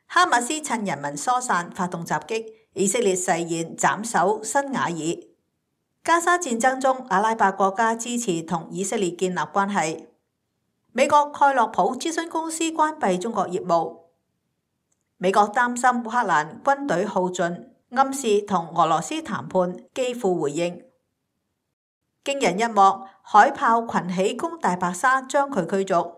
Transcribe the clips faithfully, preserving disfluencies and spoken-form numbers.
哈馬斯趁人民疏散發動襲擊，以色列誓言斬首辛瓦爾。加沙戰爭中，阿拉伯國家支持同以色列建立關係。美國蓋洛普諮詢公司關閉中國業務。美國擔心烏克蘭軍隊耗盡，暗示同俄羅斯談判，基輔回應。驚人一幕，海豹群起攻大白鯊，將佢驅逐。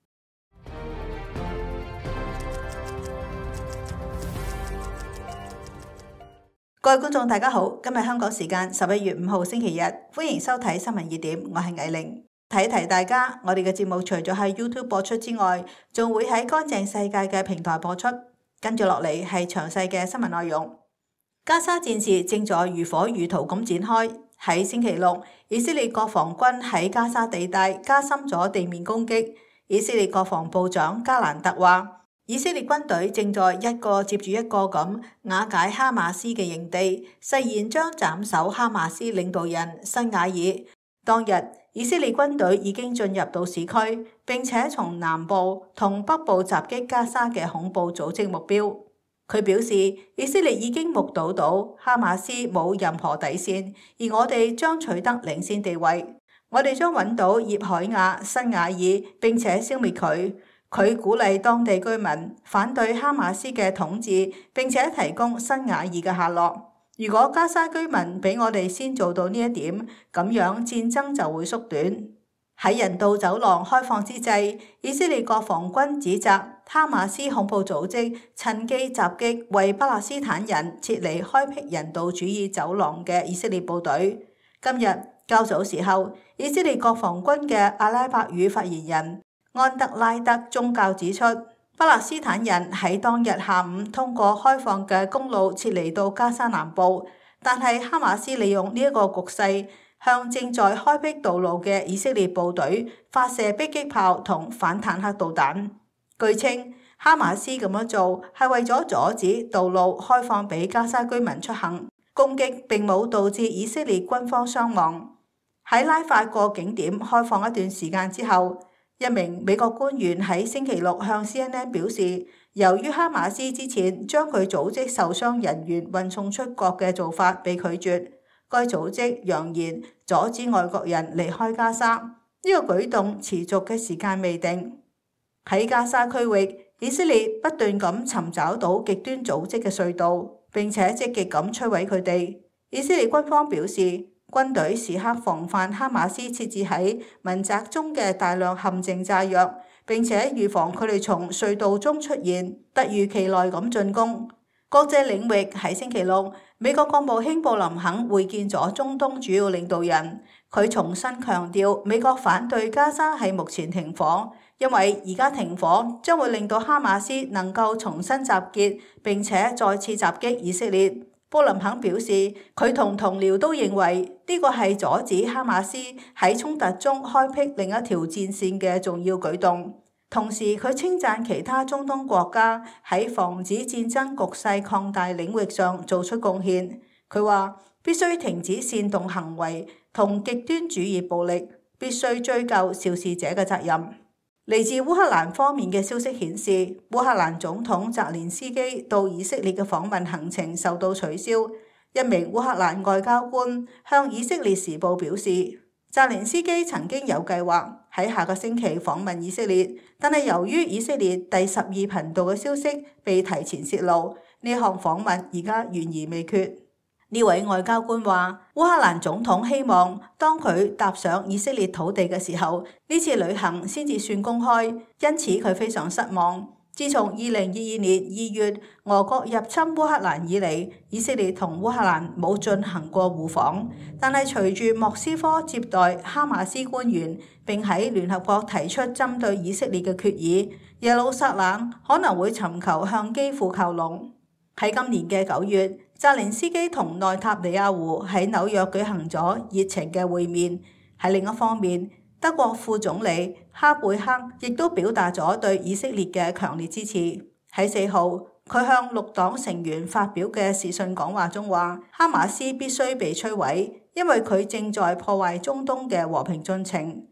各位觀眾大家好，今日香港時間十一月五號星期日，歡迎收睇新聞熱點，我係藝玲。提提大家，我哋嘅節目除咗喺 YouTube 播出之外，仲會喺乾淨世界嘅平台播出。跟住落嚟係詳細嘅新聞內容。加沙戰事正在如火如荼咁展開。喺星期六，以色列國防軍喺加沙地帶加深咗地面攻擊。以色列國防部長加蘭特話，以色列軍隊正在一個接住一個咁瓦解哈馬斯嘅營地，誓言將斬首哈馬斯領導人辛瓦爾。當日，以色列軍隊已經進入到市區，並且從南部同北部襲擊加沙嘅恐怖組織目標。佢表示，以色列已經目睹到哈馬斯冇任何底線，而我哋將取得領先地位。我哋將揾到葉海亞·辛瓦爾，並且消滅佢。佢鼓勵當地居民反對哈馬斯嘅統治，並且提供辛瓦爾嘅下落。如果加沙居民比我哋先做到呢一點，咁樣戰爭就會縮短。喺人道走廊開放之際，以色列國防軍指責哈馬斯恐怖組織趁機襲擊為巴勒斯坦人撤離開闢人道主義走廊嘅以色列部隊。今日較早時候，以色列國防軍嘅阿拉伯語發言人安德拉德宗教指出，巴勒斯坦人喺當日下午通過開放嘅公路撤離到加沙南部，但係哈馬斯利用呢一個局勢，向正在開闢道路嘅以色列部隊發射迫擊炮同反坦克導彈。據稱，哈馬斯咁樣做係為咗阻止道路開放俾加沙居民出行。攻擊並冇導致以色列軍方傷亡。喺拉法過境點開放一段時間之後，一名美國官員喺星期六向 C N N 表示，由於哈馬斯之前將佢組織受傷人員運送出國嘅做法被拒絕，該組織揚言阻止外國人離開加沙。呢、這個舉動持續嘅時間未定。喺加沙區域，以色列不斷咁尋找到極端組織嘅隧道，並且積極咁摧毀佢哋。以色列軍方表示，軍隊時刻防範哈馬斯設置喺民宅中嘅大量陷阱炸藥，並且預防佢哋從隧道中出現，突如其來咁進攻。國際領域喺星期六，美國國務卿布林肯會見咗中東主要領導人，佢重新強調美國反對加沙喺目前停火，因為而家停火將會令到哈馬斯能夠重新集結，並且再次襲擊以色列。布林肯表示，佢同同僚都認為呢個係阻止哈馬斯喺衝突中開闢另一條戰線嘅重要舉動。同時，佢稱讚其他中東國家喺防止戰爭局勢擴大領域上做出貢獻。佢話必須停止煽動行為同極端主義暴力，必須追究肇事者嘅責任。嚟自烏克蘭方面嘅消息顯示，烏克蘭總統澤連斯基到以色列嘅訪問行程受到取消。一名烏克蘭外交官向以色列時報表示，澤連斯基曾經有計劃喺下個星期訪問以色列，但係由於以色列第十二頻道嘅消息被提前泄露，呢項訪問而家懸而未決。呢位外交官話，烏克蘭總統希望當佢踏上以色列土地嘅時候，呢次旅行先至算公開，因此佢非常失望。自從二零二二年二月俄國入侵烏克蘭以嚟，以色列同烏克蘭冇進行過互訪，但係隨住莫斯科接待哈馬斯官員，並喺聯合國提出針對以色列嘅決議，耶路撒冷可能會尋求向基輔靠攏。喺今年嘅九月，澤連斯基同內塔尼亞胡喺紐約舉行咗熱情嘅會面。喺另一方面，德國副總理哈貝克亦都表達咗對以色列嘅強烈支持。喺四號，佢向綠黨成員發表嘅視訊講話中話，哈馬斯必須被摧毀，因為佢正在破壞中東嘅和平進程。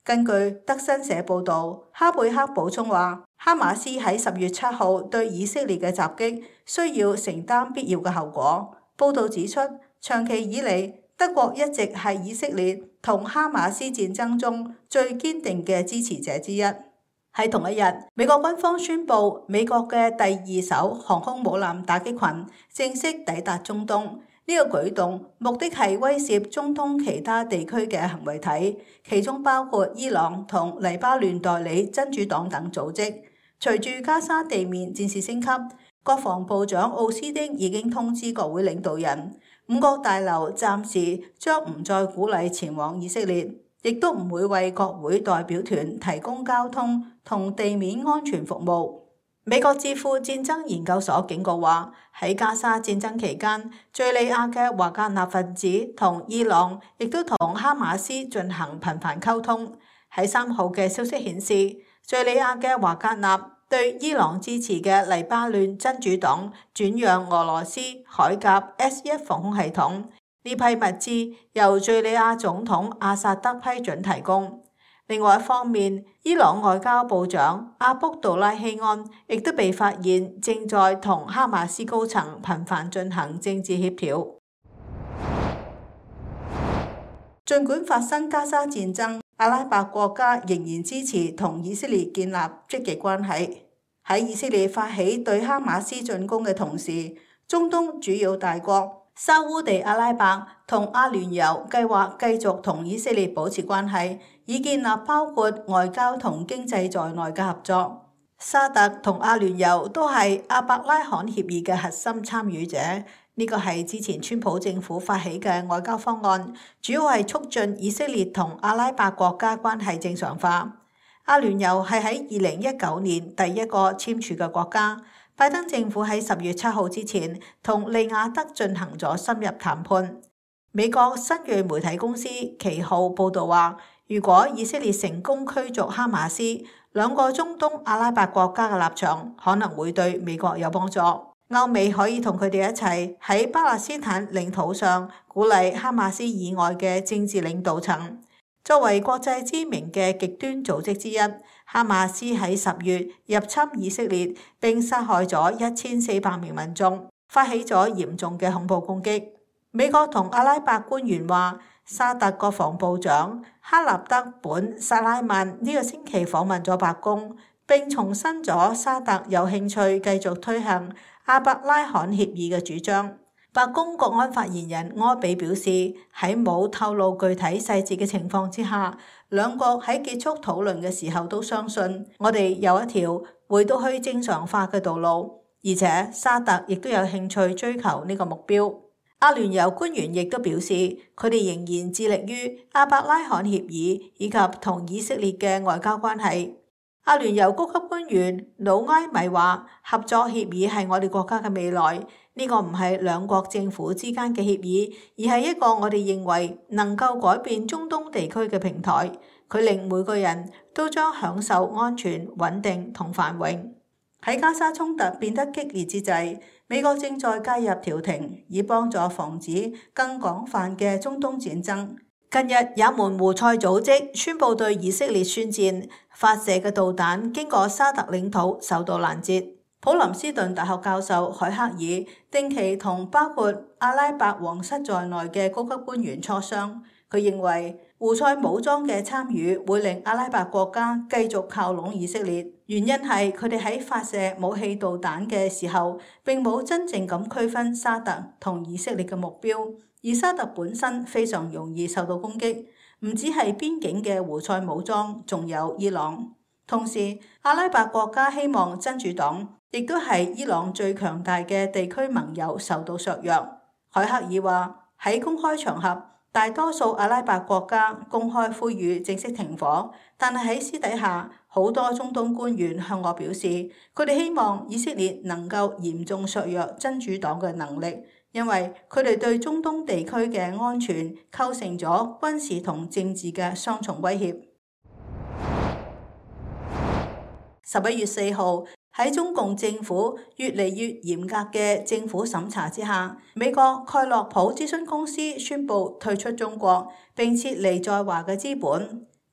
根據德新社報導，哈貝克補充話，哈馬斯喺十月七號對以色列嘅襲擊需要承擔必要嘅後果。報導指出，長期以嚟，德國一直係以色列同哈馬斯戰爭中最堅定嘅支持者之一。喺同一日，美國軍方宣布，美國嘅第二艘航空母艦打擊群正式抵達中東。呢個舉動目的係威懾中東其他地區嘅行為體，其中包括伊朗同黎巴嫩代理真主黨等組織。隨住加沙地面戰事升級，國防部長奧斯丁已經通知國會領導人，五角大樓暫時將唔再鼓勵前往以色列，亦都唔會為國會代表團提供交通同地面安全服務。美國智庫戰爭研究所警告話，喺加沙戰爭期間，敘利亞嘅華格納分子同伊朗亦都同哈馬斯進行頻繁溝通。喺三號嘅消息顯示，敘利亞嘅華格納對伊朗支持嘅黎巴嫩真主黨轉讓俄羅斯海鴿 S 一防空系統，呢批物資由敘利亞總統阿薩德批准提供。另外一方面，伊朗外交部長阿卜杜拉希安亦都被發現正在同哈馬斯高層頻繁進行政治協調。儘管發生加沙戰爭，阿拉伯國家仍然支持同以色列建立積極關係。喺以色列發起對哈馬斯進攻嘅同時，中東主要大國沙烏地阿拉伯同阿聯酋計劃繼續同以色列保持關係，以建立包括外交同經濟在內嘅合作。沙特同阿聯酋都係阿伯拉罕協議嘅核心參與者，呢個係之前川普政府發起嘅外交方案，主要係促進以色列同阿拉伯國家關係正常化。阿聯酋係喺二零一九年第一個簽署嘅國家。拜登政府喺十月七號之前同利雅得進行咗深入談判。美國新銳媒體公司其號報導話，如果以色列成功驅逐哈馬斯，兩個中東阿拉伯國家嘅立場可能會對美國有幫助。歐美可以同佢哋一齊喺巴勒斯坦領土上鼓勵哈馬斯以外嘅政治領導層。作為國際知名嘅極端組織之一，哈馬斯喺十月入侵以色列並殺害咗一千四百名民眾，發起咗嚴重嘅恐怖攻擊。美國同阿拉伯官員話，沙特國防部長哈納德本薩拉曼呢個星期訪問咗白宮，並重申咗沙特有興趣繼續推行阿伯拉罕協議嘅主張。白宮國安發言人柯比表示，喺冇透露具體細節嘅情況之下，兩國喺結束討論嘅時候都相信我哋有一條回到去正常化嘅道路，而且沙特亦都有興趣追求呢個目標。阿聯酋官員亦都表示，佢哋仍然致力於阿伯拉罕協議以及同以色列嘅外交關係。阿聯酋高級官員魯埃米話，合作協議係我哋國家嘅未來，呢個唔係兩國政府之間嘅協議，而係一個我哋認為能夠改變中東地區嘅平台。佢令每個人都將享受安全、穩定同繁榮。喺加沙衝突變得激烈之際，美國正在介入調停，以幫助防止更廣泛嘅中東戰爭。近日，也門胡塞組織宣布對以色列宣戰，發射嘅導彈經過沙特領土受到攔截。普林斯頓大學教授海克爾定期同包括阿拉伯皇室在內嘅高級官員磋商，佢認為胡塞武裝嘅參與會令阿拉伯國家繼續靠攏以色列，原因係佢哋喺發射武器導彈嘅時候並冇真正咁區分沙特同以色列嘅目標。而沙特本身非常容易受到攻擊，唔只係邊境嘅胡塞武裝，仲有伊朗。同時，阿拉伯國家希望真主黨，亦都係伊朗最強大嘅地區盟友受到削弱。海克爾話，喺公開場合，大多數阿拉伯國家公開呼籲正式停火，但係喺私底下，好多中東官員向我表示，佢哋希望以色列能夠嚴重削弱真主黨嘅能力。因為佢哋對中東地區嘅安全構成咗軍事同政治嘅雙重威脅。十一月四號，喺中共政府越嚟越嚴格嘅政府審查之下，美國蓋洛普諮詢公司宣布退出中國並撤離在華嘅資本。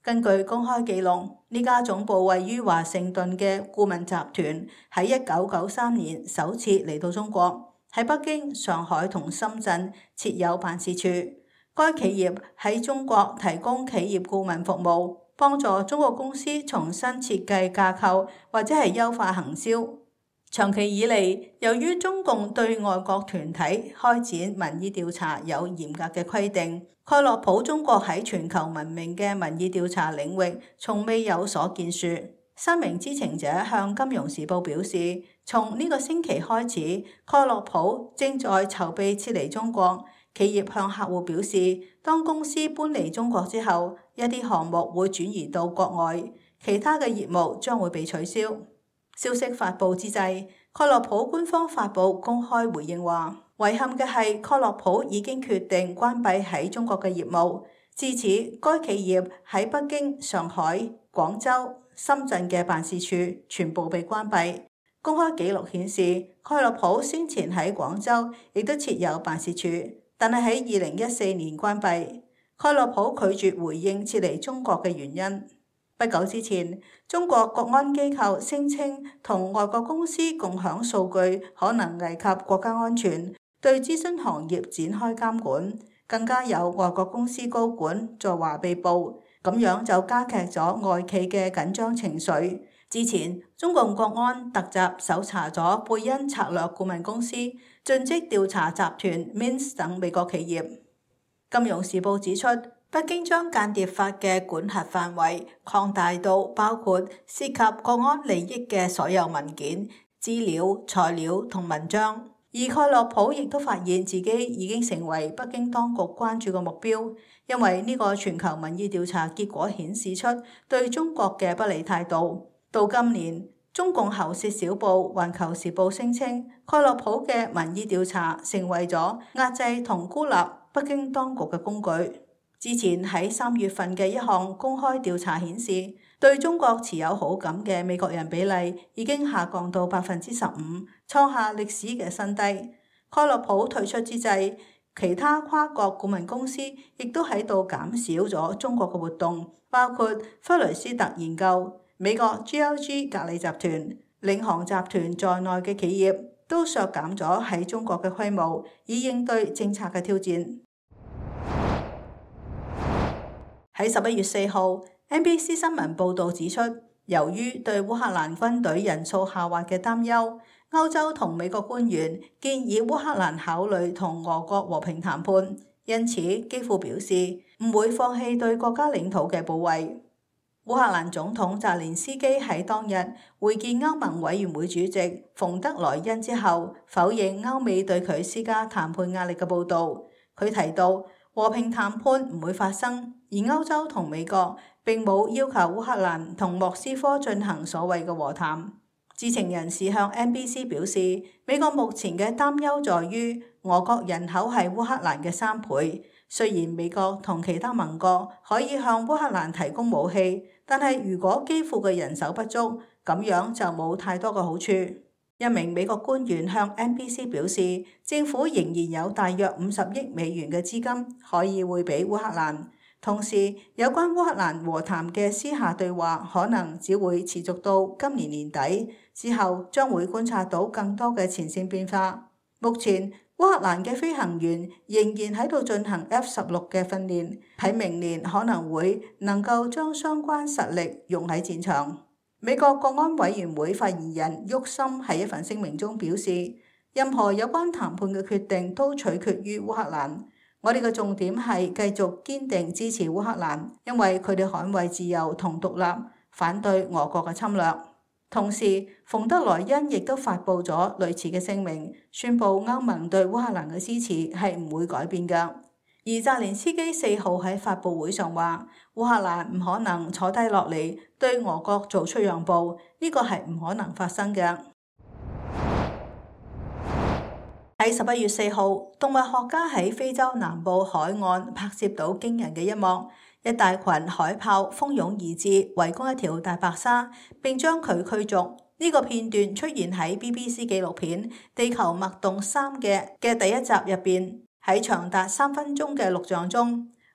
根據公開記錄，呢家總部位於華盛頓嘅顧問集團喺一九九三年首次嚟到中國，喺北京、上海同深圳設有辦事處。該企業喺中國提供企業顧問服務，幫助中國公司重新設計架構或者係優化行銷。長期以嚟，由於中共對外國團體開展民意調查有嚴格嘅規定，蓋洛普中國喺全球聞名嘅民意調查領域從未有所建樹。三名知情者向《金融時報》表示，從呢個星期開始，蓋洛普正在籌備撤離中國。企業向客戶表示，當公司搬離中國之後，一啲項目會轉移到國外，其他嘅業務將會被取消。消息發布之際，蓋洛普官方發布公開回應話，遺憾嘅係蓋洛普已經決定關閉喺中國嘅業務。至此，該企業喺北京、上海、廣州、深圳嘅辦事處全部被關閉。公開記錄顯示，蓋洛普先前喺廣州亦都設有辦事處，但係喺二零一四年關閉。蓋洛普拒絕回應撤離中國嘅原因。不久之前，中國國安機構聲稱同外國公司共享數據可能危及國家安全，對諮詢行業展開監管，更加有外國公司高管在華被捕，咁樣就加劇咗外企嘅緊張情緒。之前，中共國安特襲搜查咗貝恩策略顧問公司，盡職調查集團 Mintz 等美國企業。金融時報指出，北京將間諜法嘅管轄範圍擴大到包括涉及國安利益嘅所有文件、資料、材料同文章。而蓋洛普亦都發現自己已經成為北京當局關注嘅目標，因為呢個全球民意調查結果顯示出對中國嘅不利態度。到今年，中共喉舌小報《環球時報》聲稱，蓋洛普嘅民意調查成為咗壓制同孤立北京當局嘅工具。之前喺三月份嘅一項公開調查顯示，對中國持有好感嘅美國人比例已經下降到百分之十五，創下歷史嘅新低。蓋洛普退出之際，其他跨國顧問公司亦都喺度減少咗中國嘅活動，包括弗雷斯特研究、美國 G L G 格力集團、領航集團在內嘅企業都削減咗喺中國嘅規模，以應對政策嘅挑戰。喺十一月四號，N B C 新聞報導指出，由於對烏克蘭軍隊人數下滑嘅擔憂，歐洲同美國官員建議烏克蘭考慮同俄國和平談判，因此基輔表示唔會放棄對國家領土嘅保衛。烏克蘭總統澤連斯基喺當日會見歐盟委員會主席馮德萊恩之後，否認歐美對佢施加談判壓力嘅報導。佢提到，和平談判唔會發生，而歐洲同美國並冇要求烏克蘭同莫斯科進行所謂嘅和談。知情人士向 N B C 表示，美國目前嘅擔憂在於俄國人口係烏克蘭嘅三倍。雖然美國同其他盟國可以向烏克蘭提供武器，但係如果基輔嘅人手不足，咁樣就冇太多嘅好處。一名美國官員向 N B C 表示，政府仍然有大約五十億美元嘅資金可以匯俾烏克蘭。同時，有關烏克蘭和談嘅私下對話可能只會持續到今年年底，之後將會觀察到更多嘅前線變化。目前，烏克蘭嘅飛行員仍然喺度進行 F 十六嘅訓練，喺明年可能會能夠將相關實力用喺戰場。美國國安委員會發言人沃森喺一份聲明中表示，任何有關談判嘅決定都取決於烏克蘭。我哋嘅重點係繼續堅定支持烏克蘭，因為佢哋捍衛自由同獨立，反對俄國嘅侵略。同時，馮德萊恩亦都發布咗類似嘅聲明，宣布歐盟對烏克蘭嘅支持係唔會改變嘅。而澤連斯基四號喺發佈會上話，烏克蘭唔可能坐低落嚟對俄國做出讓步，呢個係唔可能發生嘅。喺十一月四號，動物學家喺非洲南部海岸拍攝到驚人嘅一幕，一大群海豹蜂擁而至，圍攻一條大白鯊，並將佢驅逐。呢個片段出現喺 B B C 紀錄片《地球脈動三》嘅嘅第一集入邊。喺長達三分鐘嘅錄像中，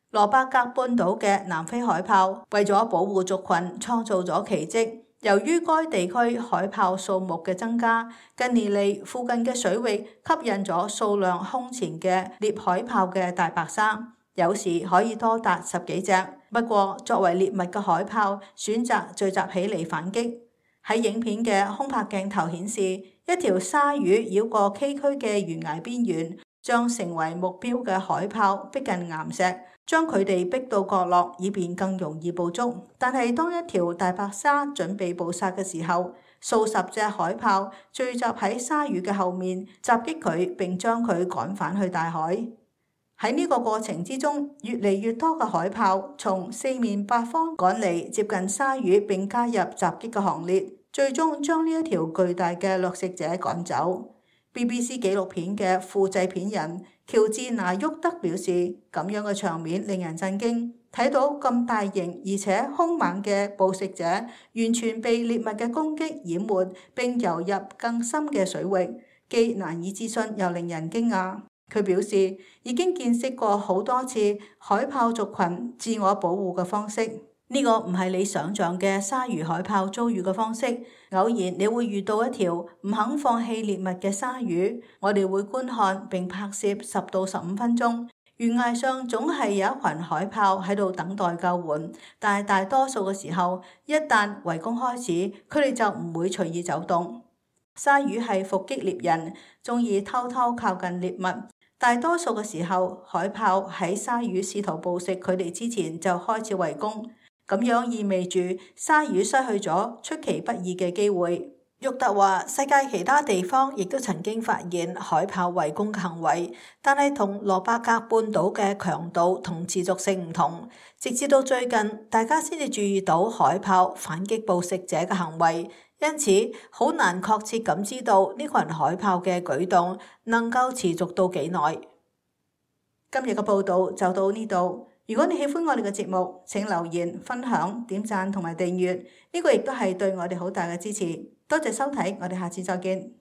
羅伯格半島嘅南非海豹為咗保護族群創造咗奇蹟。由於該地區海豹數目嘅增加，近年嚟附近嘅水域吸引咗數量空前嘅獵海豹嘅大白鯊，有時可以多達十幾隻。不過作為獵物嘅海豹選擇聚集起嚟反擊。喺影片嘅空拍鏡頭顯示，一條鯊魚繞過崎嶇嘅懸崖邊緣，將成為目標嘅海豹逼近岩石，將佢哋逼到角落，以便更容易捕捉。但係當一條大白鯊準備捕殺嘅時候，數十隻海豹聚集喺鯊魚嘅後面，襲擊佢並將佢趕返去大海。喺呢個過程之中，越嚟越多嘅海豹從四面八方趕嚟接近鯊魚，並加入襲擊嘅行列，最終將呢一條巨大嘅掠食者趕走。B B C 紀錄片嘅副製片人喬治拿沃德表示，咁樣嘅場面令人震驚，睇到咁大型而且兇猛嘅捕食者完全被獵物嘅攻擊淹沒並游入更深嘅水域，既難以置信又令人驚訝。佢表示已經見識過好多次海豹族群自我保護嘅方式。呢個唔係你想象嘅鯊魚海豹遭遇嘅方式。偶然你會遇到一條唔肯放棄獵物嘅鯊魚，我哋會觀看並拍攝十到十五分鐘。懸崖上總係有一群海豹喺度等待救援，但係大多數嘅時候，一旦圍攻開始，佢哋就唔會隨意走動。鯊魚係伏擊獵人，鍾意偷偷靠近獵物。大多數嘅時候，海豹喺鯊魚試圖捕食佢哋之前就開始圍攻。咁樣意味住鯊魚失去咗出其不意嘅機會。沃德話：世界其他地方亦都曾經發現海豹圍攻嘅行為，但係同羅伯格半島嘅強度同持續性唔同。直至到最近，大家先至注意到海豹反擊捕食者嘅行為，因此好難確切咁知道呢群海豹嘅舉動能夠持續到幾耐。今日嘅報導就到呢度。如果你喜歡我哋嘅節目，請留言、分享、點讚同埋訂閱，呢個亦都係對我哋好大嘅支持。多謝收睇，我哋下次再見。